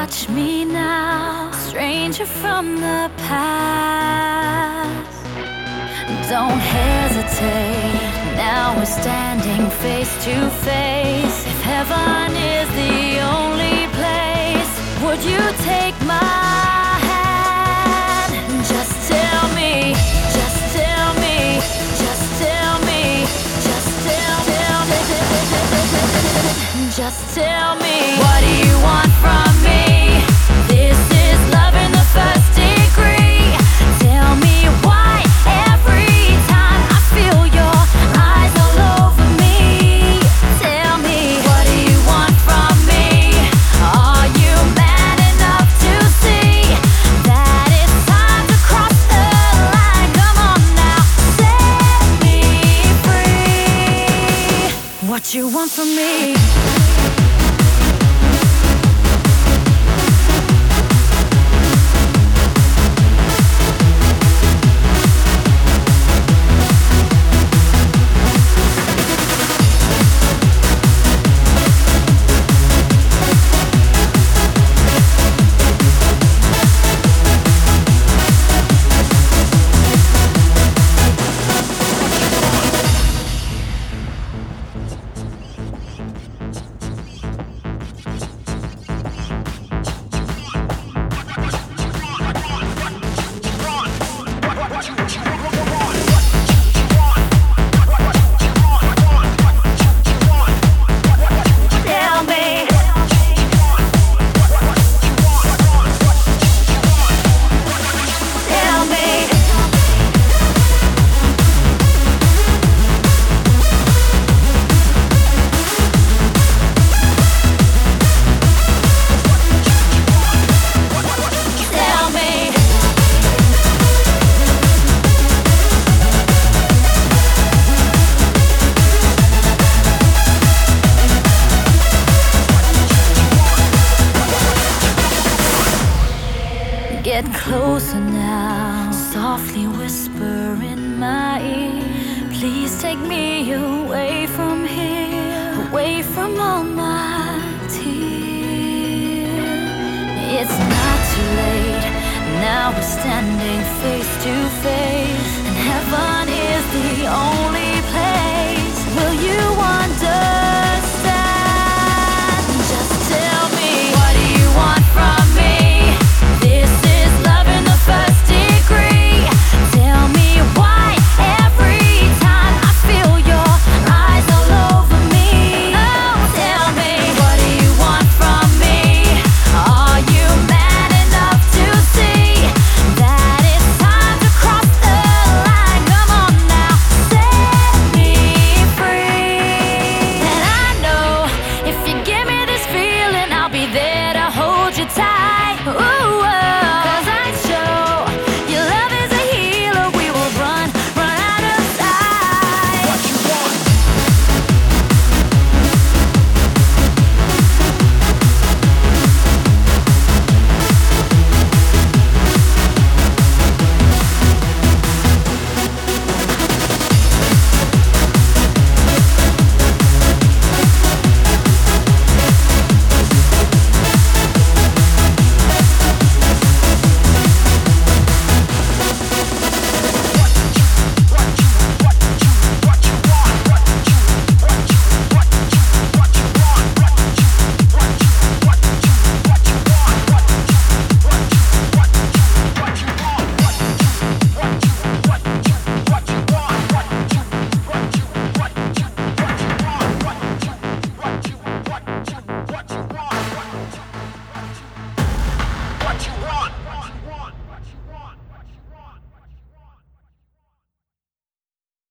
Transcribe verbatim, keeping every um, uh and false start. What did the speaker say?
Watch me now, stranger from the past. Don't hesitate, now we're standing face to face. If heaven is the only place, would you take my hand? Just tell me, just tell me, just tell me, just tell, tell, just tell me. What do you want from me? This is love in the first degree. Tell me why every time I feel your eyes all over me. Tell me, what do you want from me? Are you man enough to see that it's time to cross the line? Come on now, set me free. What you want from me? Get closer now, softly whisper in my ear. Please take me away from here, away from all my tears. It's not too late, now we're standing face to face, and heaven is the only place. Will you understand? Just tell me, what do you want from me? This is love in the first degree. Tell me why every time I feel your eyes all over me. Oh, tell me, what do you want from me? Are you man enough to see that it's time to cross the line? Come on now, set me free. And I know if you give me this feeling, I'll be there to hold you tight. Ooh. What you want?